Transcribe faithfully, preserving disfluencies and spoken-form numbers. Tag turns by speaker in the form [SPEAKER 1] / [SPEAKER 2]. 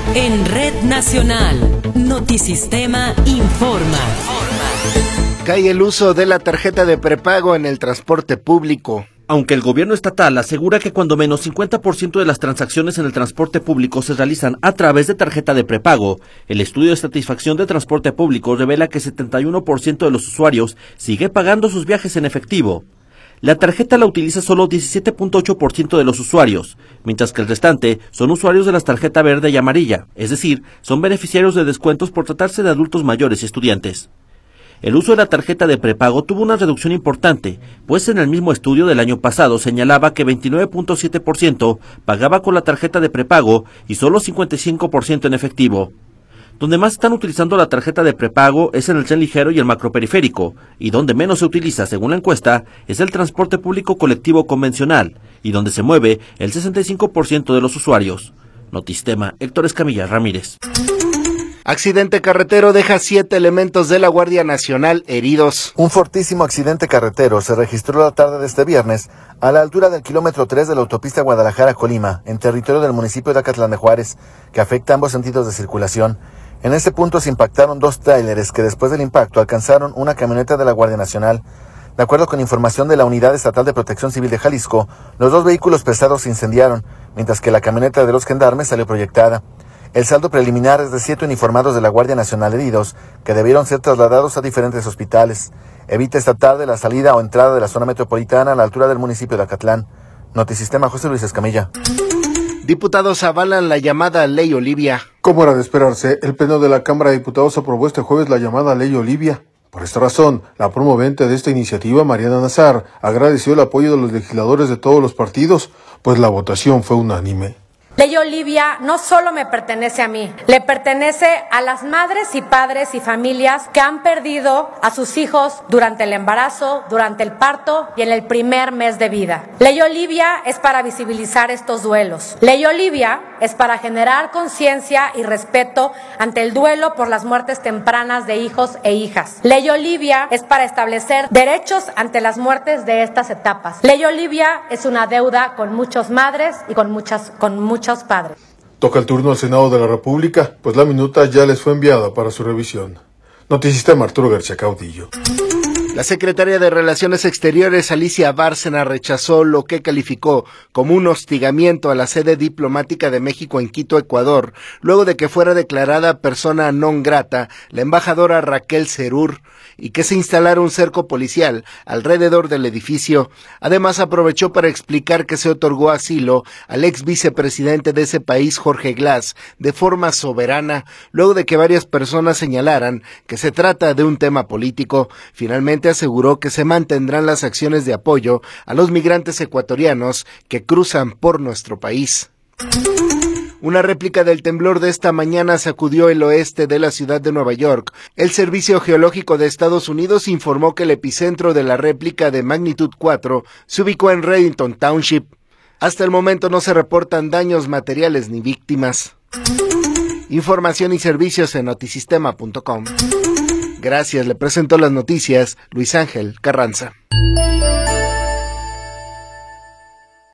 [SPEAKER 1] En Red Nacional, Notisistema informa.
[SPEAKER 2] Cae el uso de la tarjeta de prepago en el transporte público.
[SPEAKER 3] Aunque el gobierno estatal asegura que cuando menos cincuenta por ciento de las transacciones en el transporte público se realizan a través de tarjeta de prepago, el estudio de satisfacción de transporte público revela que setenta y uno por ciento de los usuarios sigue pagando sus viajes en efectivo. La tarjeta la utiliza solo diecisiete punto ocho por ciento de los usuarios, mientras que el restante son usuarios de las tarjetas verde y amarilla, es decir, son beneficiarios de descuentos por tratarse de adultos mayores y estudiantes. El uso de la tarjeta de prepago tuvo una reducción importante, pues en el mismo estudio del año pasado señalaba que veintinueve punto siete por ciento pagaba con la tarjeta de prepago y solo cincuenta y cinco por ciento en efectivo. Donde más están utilizando la tarjeta de prepago es en el tren ligero y el macroperiférico, y donde menos se utiliza, según la encuesta, es el transporte público colectivo convencional, y donde se mueve el sesenta y cinco por ciento de los usuarios. Notisistema, Héctor Escamilla Ramírez.
[SPEAKER 2] Accidente carretero deja siete elementos de la Guardia Nacional heridos.
[SPEAKER 4] Un fortísimo accidente carretero se registró la tarde de este viernes a la altura del kilómetro tres de la autopista Guadalajara-Colima, en territorio del municipio de Acatlán de Juárez, que afecta ambos sentidos de circulación. En este punto se impactaron dos tráileres que después del impacto alcanzaron una camioneta de la Guardia Nacional. De acuerdo con información de la Unidad Estatal de Protección Civil de Jalisco, los dos vehículos pesados se incendiaron, mientras que la camioneta de los gendarmes salió proyectada. El saldo preliminar es de siete uniformados de la Guardia Nacional heridos, que debieron ser trasladados a diferentes hospitales. Evita esta tarde la salida o entrada de la zona metropolitana a la altura del municipio de Acatlán. Notisistema, José Luis Escamilla.
[SPEAKER 2] Diputados avalan la llamada Ley Olivia.
[SPEAKER 5] Como era de esperarse, el Pleno de la Cámara de Diputados aprobó este jueves la llamada Ley Olivia. Por esta razón, la promovente de esta iniciativa, Mariana Nazar, agradeció el apoyo de los legisladores de todos los partidos, pues la votación fue unánime.
[SPEAKER 6] Ley Olivia no solo me pertenece a mí, le pertenece a las madres y padres y familias que han perdido a sus hijos durante el embarazo, durante el parto y en el primer mes de vida. Ley Olivia es para visibilizar estos duelos. Ley Olivia es para generar conciencia y respeto ante el duelo por las muertes tempranas de hijos e hijas. Ley Olivia es para establecer derechos ante las muertes de estas etapas. Ley Olivia es una deuda con muchas madres y con muchas con muchas padres.
[SPEAKER 5] Toca el turno al Senado de la República, pues la minuta ya les fue enviada para su revisión. Notisistema, Arturo García Caudillo.
[SPEAKER 2] La secretaria de Relaciones Exteriores, Alicia Bárcena, rechazó lo que calificó como un hostigamiento a la sede diplomática de México en Quito, Ecuador, luego de que fuera declarada persona non grata la embajadora Raquel Cerur y que se instalara un cerco policial alrededor del edificio. Además, aprovechó para explicar que se otorgó asilo al ex vicepresidente de ese país, Jorge Glass, de forma soberana, luego de que varias personas señalaran que se trata de un tema político. Finalmente aseguró que se mantendrán las acciones de apoyo a los migrantes ecuatorianos que cruzan por nuestro país. Una réplica del temblor de esta mañana sacudió el oeste de la ciudad de Nueva York. El Servicio Geológico de Estados Unidos informó que el epicentro de la réplica de magnitud cuatro se ubicó en Reddington Township. Hasta el momento no se reportan daños materiales ni víctimas. Información y servicios en notisistema punto com. Gracias, le presento las noticias Luis Ángel Carranza.